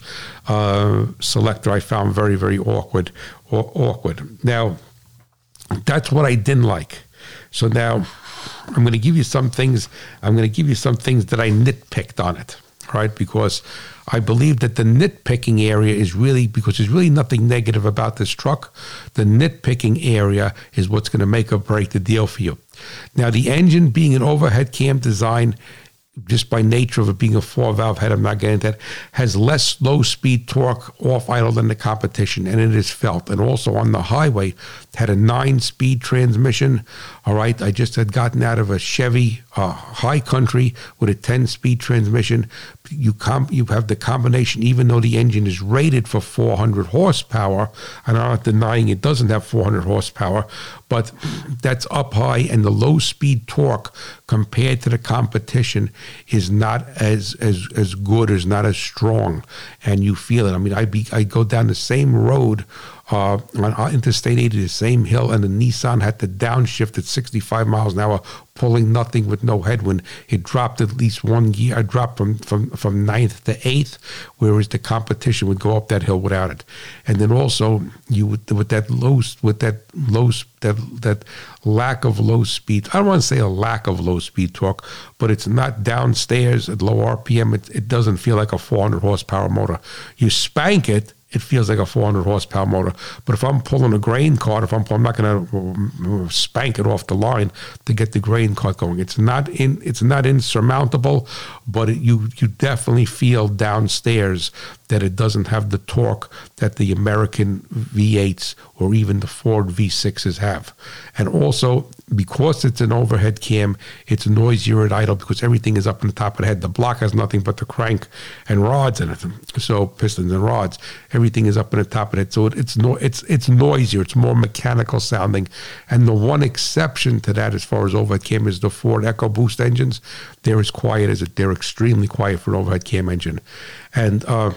uh, selector, I found very, very awkward. Or awkward. Now, that's what I didn't like. So now, I'm going to give you some things. I'm going to give you some things that I nitpicked on it. Right, because I believe that the nitpicking area is really, because there's really nothing negative about this truck. The nitpicking area is what's going to make or break the deal for you. Now, the engine being an overhead cam design, just by nature of it being a four-valve head, I'm not getting into that, has less low-speed torque off-idle than the competition, and it is felt. And also on the highway, had a nine-speed transmission. All right, I just had gotten out of a Chevy uh, High Country with a ten-speed transmission. You comp- you have the combination, even though the engine is rated for four hundred horsepower, and I'm not denying it doesn't have four hundred horsepower, but that's up high, and the low-speed torque compared to the competition is not as as as good, is not as strong, and you feel it. I mean, I be I go down the same road uh, on Interstate eighty, the same hill, and the Nissan had to downshift at sixty-five miles an hour, pulling nothing with no headwind. It dropped at least one gear. I dropped from from from ninth to eighth, whereas the competition would go up that hill without it. And then also you would, with that low with that low that that lack of low speed. I don't want to say a lack of low speed torque, but it's not downstairs at low R P M. It, it doesn't feel like a four hundred horsepower motor. You spank it, it feels like a four hundred horsepower motor. But if I'm pulling a grain cart, if I'm, I'm not going to spank it off the line to get the grain cart going. It's not in. It's not insurmountable, but it, you you definitely feel downstairs that it doesn't have the torque that the American V eights or even the Ford V sixes have. And also, because it's an overhead cam, it's noisier at idle because everything is up on the top of the head. The block has nothing but the crank and rods in it, so pistons and rods. Everything is up on the top of the head, so it, it's no, it's it's noisier. It's more mechanical sounding. And the one exception to that, as far as overhead cam, is the Ford EcoBoost engines. They're as quiet as it. They're extremely quiet for an overhead cam engine, and. Uh,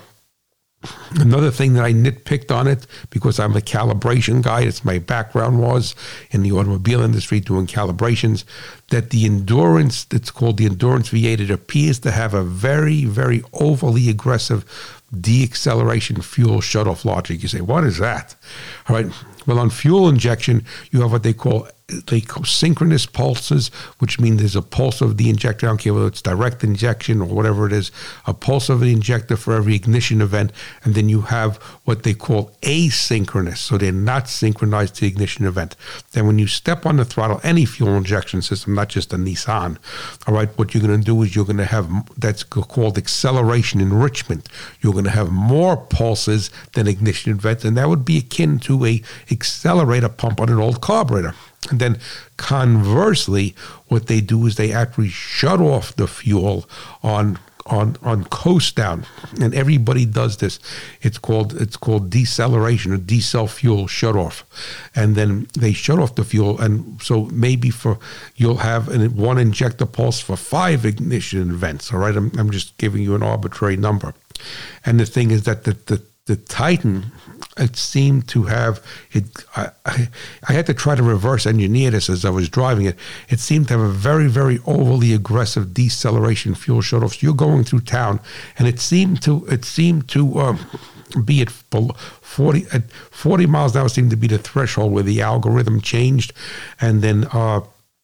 Another thing that I nitpicked on it, because I'm a calibration guy, it's my background was in the automobile industry doing calibrations, that the Endurance, it's called the Endurance V eight, it appears to have a very, very overly aggressive deacceleration fuel shutoff logic. You say, what is that? All right. Well, on fuel injection, you have what they call they call synchronous pulses, which mean there's a pulse of the injector. I don't care whether it's direct injection or whatever it is, a pulse of the injector for every ignition event. And then you have what they call asynchronous, so they're not synchronized to the ignition event. Then when you step on the throttle, any fuel injection system, not just a Nissan, all right, what you're going to do is you're going to have, that's called acceleration enrichment. You're going to have more pulses than ignition events, and that would be akin to a accelerator pump on an old carburetor. And then conversely, what they do is they actually shut off the fuel on on on coast down, and everybody does this. It's called it's called deceleration or decel fuel shut off, and then they shut off the fuel, and so maybe for you'll have an, one injector pulse for five ignition events. All right, I'm I'm just giving you an arbitrary number, and the thing is that the the, the Titan, it seemed to have it. I, I, I had to try to reverse engineer this as I was driving it. It seemed to have a very, very overly aggressive deceleration fuel shutoff. So you're going through town, and it seemed to it seemed to um, be at forty at forty miles an hour seemed to be the threshold where the algorithm changed, and then uh,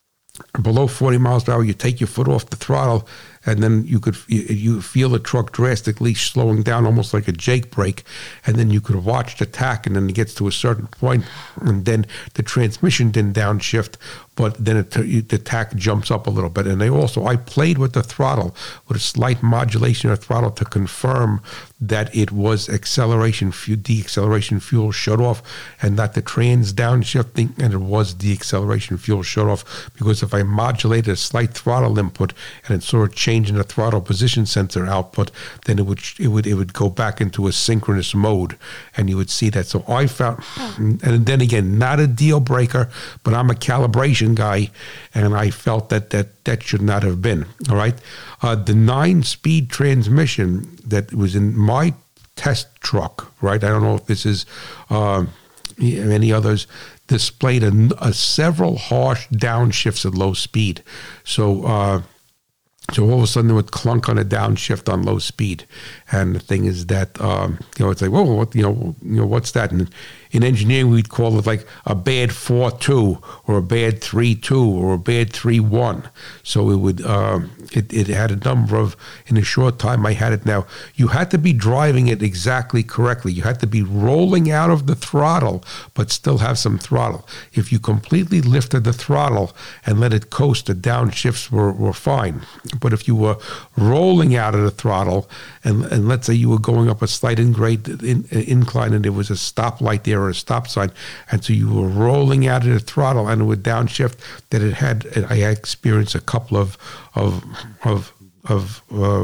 below forty miles per hour, you take your foot off the throttle. And then you could you feel the truck drastically slowing down, almost like a Jake brake. And then you could watch the tack, and then it gets to a certain point, and then the transmission didn't downshift, but then it, the tack jumps up a little bit. And they also, I played with the throttle with a slight modulation of the throttle to confirm that it was acceleration, deacceleration fuel shut off, and not the trans downshifting, and it was deacceleration fuel shut off. Because if I modulated a slight throttle input and it saw a change in the throttle position sensor output, then it would it would it would go back into a synchronous mode, and you would see that. So I found, and then again, not a deal breaker, but I'm a calibration guy, and I felt that that that should not have been. All right, uh, the nine-speed transmission that was in my test truck, right? I don't know if this is uh, any others, displayed a, a several harsh downshifts at low speed. So. Uh, So all of a sudden it would clunk on a downshift on low speed, and the thing is that um, you know it's like, whoa, what you know, you know what's that? And in engineering we'd call it like a bad four two or a bad three two or a bad three one. So it would um, it it had a number of. In a short time I had it. Now you had to be driving it exactly correctly. You had to be rolling out of the throttle, but still have some throttle. If you completely lifted the throttle and let it coast, the downshifts were were fine. But if you were rolling out of the throttle, and, and let's say you were going up a slight in-grade in, incline, and there was a stoplight there or a stop sign, and so you were rolling out of the throttle and it would downshift, that it had, I had experienced a couple of, of, of, of uh,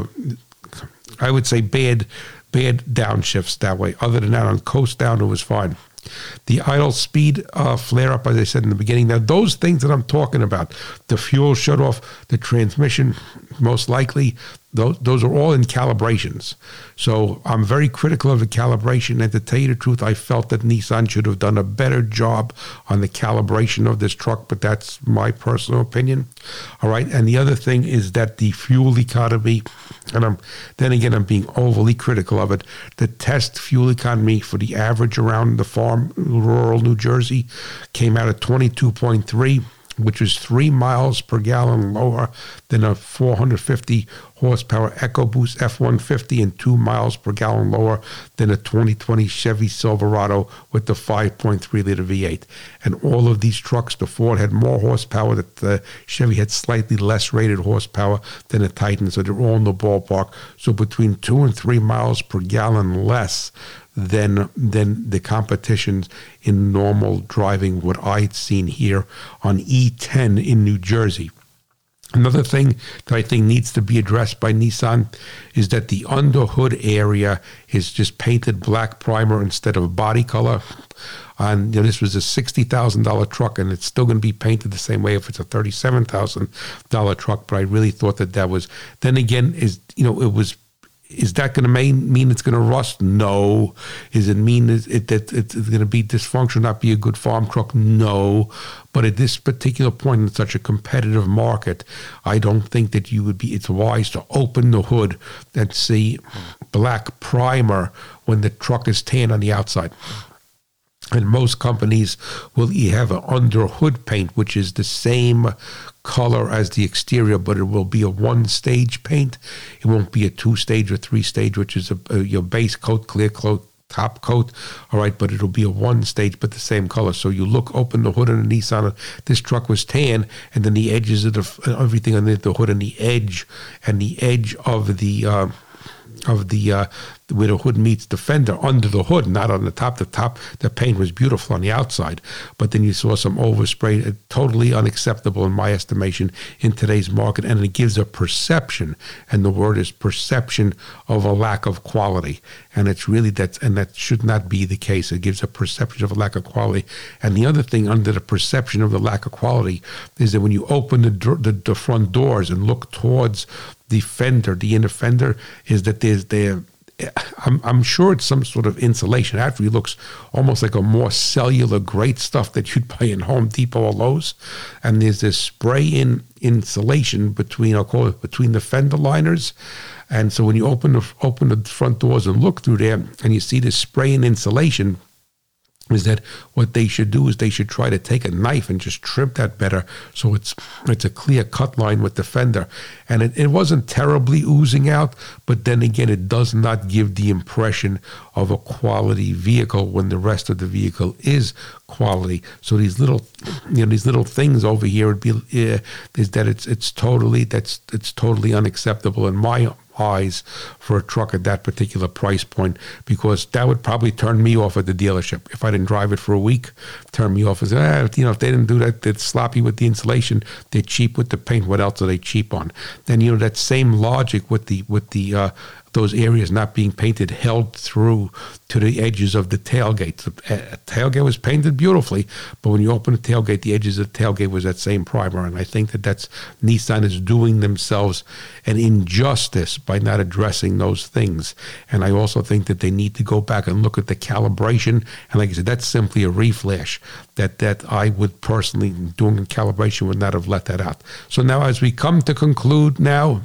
I would say bad, bad downshifts that way. Other than that, on coast down, it was fine. The idle speed uh, flare-up, as I said in the beginning. Now, those things that I'm talking about, the fuel shut-off, the transmission, most likely, those, those are all in calibrations. So I'm very critical of the calibration. And to tell you the truth, I felt that Nissan should have done a better job on the calibration of this truck, but that's my personal opinion. All right. And the other thing is that the fuel economy, and I'm then again, I'm being overly critical of it. The test fuel economy for the average around the farm, rural New Jersey, came out at twenty-two point three, which is three miles per gallon lower than a four hundred fifty horsepower EcoBoost F one fifty, and two miles per gallon lower than a twenty twenty Chevy Silverado with the five point three liter V eight. And all of these trucks, the Ford had more horsepower, that the Chevy had slightly less rated horsepower than the Titan, so they're all in the ballpark. So between two and three miles per gallon less than than the competitions in normal driving, what I'd seen here on E ten in New Jersey. Another thing that I think needs to be addressed by Nissan is that the underhood area is just painted black primer instead of body color. And you know, this was a sixty thousand dollars truck, and it's still going to be painted the same way if it's a thirty-seven thousand dollars truck. But I really thought that that was, then again, is, you know, it was, is that going to mean, mean it's going to rust? No. Is it mean it, it, that it's going to be dysfunctional, not be a good farm truck? No. But at this particular point in such a competitive market, I don't think that you would be, it's wise to open the hood and see black primer when the truck is tan on the outside. And most companies will have an under hood paint, which is the same color as the exterior, but it will be a one-stage paint. It won't be a two-stage or three-stage, which is a, a, your base coat, clear coat, top coat, all right, but it'll be a one-stage, but the same color. So you look, open the hood on the Nissan, this truck was tan, and then the edges of the, everything underneath the hood and the edge, and the edge of the, uh, of the, uh, where the hood meets the fender, under the hood, not on the top. The top, the paint was beautiful on the outside, but then you saw some overspray, totally unacceptable in my estimation in today's market, and it gives a perception, and the word is perception, of a lack of quality, and it's really that, and that should not be the case. It gives a perception of a lack of quality, and the other thing under the perception of the lack of quality is that when you open the the, the front doors and look towards the fender, the inner fender, is that there's there. I'm, I'm sure it's some sort of insulation. Actually, it looks almost like a more cellular grade stuff that you'd buy in Home Depot or Lowe's. And there's this spray-in insulation between, I'll call it, between the fender liners. And so when you open the open the front doors and look through there, and you see this spray-in insulation, is that what they should do is they should try to take a knife and just trim that better so it's it's a clear cut line with the fender. And it, it wasn't terribly oozing out, but then again, it does not give the impression of a quality vehicle when the rest of the vehicle is quality. So these little, you know, these little things over here would be uh, is that it's it's totally that's it's totally unacceptable in my eyes for a truck at that particular price point, because that would probably turn me off at the dealership if I didn't drive it for a week. Turn me off as, ah, you know, if they didn't do that, they're sloppy with the insulation, they're cheap with the paint. What else are they cheap on? Then, you know, that same logic with the with the uh, those areas not being painted held through to the edges of the tailgate. The tailgate was painted beautifully, but when you open the tailgate, the edges of the tailgate was that same primer. And I think that that's Nissan is doing themselves an injustice by not addressing those things. And I also think that they need to go back and look at the calibration. And like I said, that's simply a reflash that, that I would personally, doing a calibration, would not have let that out. So now as we come to conclude now,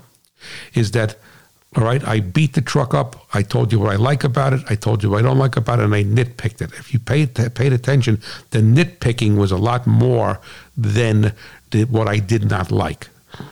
is that, all right, I beat the truck up. I told you what I like about it. I told you what I don't like about it, and I nitpicked it. If you paid paid attention, the nitpicking was a lot more than the, what I did not like.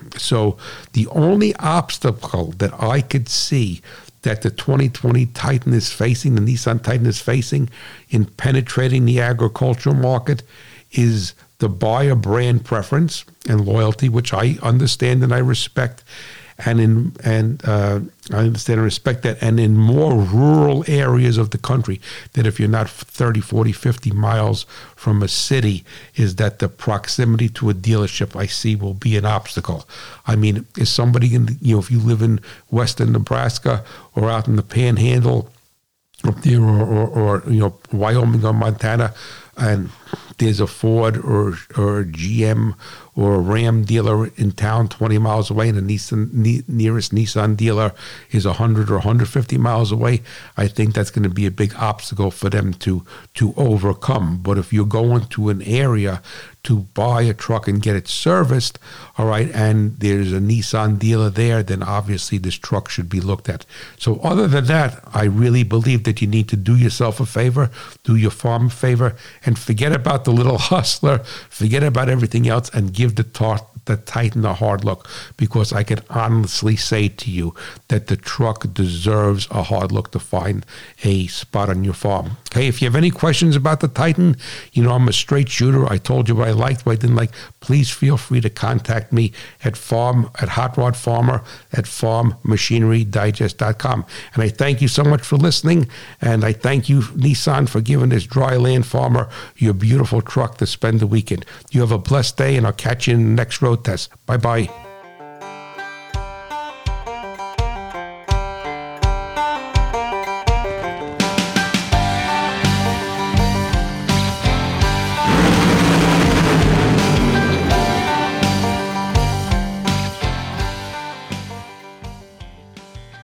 So the only obstacle that I could see that the twenty twenty Titan is facing, the Nissan Titan is facing in penetrating the agricultural market, is the buyer brand preference and loyalty, which I understand and I respect. And in and uh, I understand and respect that. And in more rural areas of the country, that if you're not thirty, forty, fifty miles from a city, is that the proximity to a dealership I see will be an obstacle. I mean, is somebody in, you know, if you live in western Nebraska or out in the Panhandle up there, or, or, or you know, Wyoming or Montana, and there's a Ford or or a G M or a Ram dealer in town twenty miles away, and the Nissan, ne- nearest Nissan dealer is one hundred or one hundred fifty miles away, I think that's going to be a big obstacle for them to to overcome. But if you're going to an area to buy a truck and get it serviced, all right, and there's a Nissan dealer there, then obviously this truck should be looked at. So other than that, I really believe that you need to do yourself a favor, do your farm a favor, and forget about the little hustler, forget about everything else, and give the, tar- the Titan a hard look, because I can honestly say to you that the truck deserves a hard look to find a spot on your farm. Okay, if you have any questions about the Titan, you know, I'm a straight shooter. I told you what I liked, what I didn't like. please feel free to contact me at farm at Hot Rod Farmer at farm machinery digest dot com. And I thank you so much for listening, and I thank you, Nissan, for giving this dry land farmer your beautiful truck to spend the weekend. You have a blessed day, and I'll catch you in the next road test. Bye-bye.